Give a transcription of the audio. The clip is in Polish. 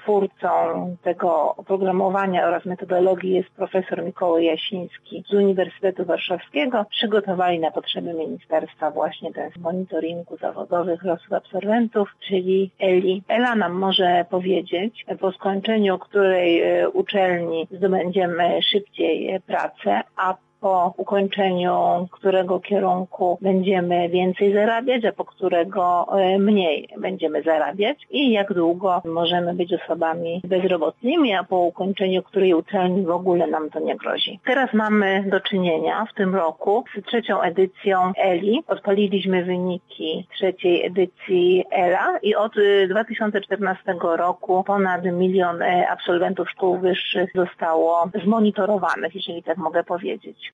twórcą tego oprogramowania oraz metodologii jest profesor Mikołaj Jasiński z Uniwersytetu Warszawskiego. Przygotowali na potrzeby ministerstwa właśnie ten monitoringu zawodowych losów absolwentów, czyli ELI. Ela nam może powiedzieć, po skończeniu której uczelni zdobędziemy szybciej pracę, a po ukończeniu którego kierunku będziemy więcej zarabiać, a po którego mniej będziemy zarabiać i jak długo możemy być osobami bezrobotnymi, a po ukończeniu której uczelni w ogóle nam to nie grozi. Teraz mamy do czynienia w tym roku z trzecią edycją ELI. Odpaliliśmy wyniki trzeciej edycji ELA i od 2014 roku ponad 1 milion absolwentów szkół wyższych zostało zmonitorowanych, jeżeli tak mogę powiedzieć.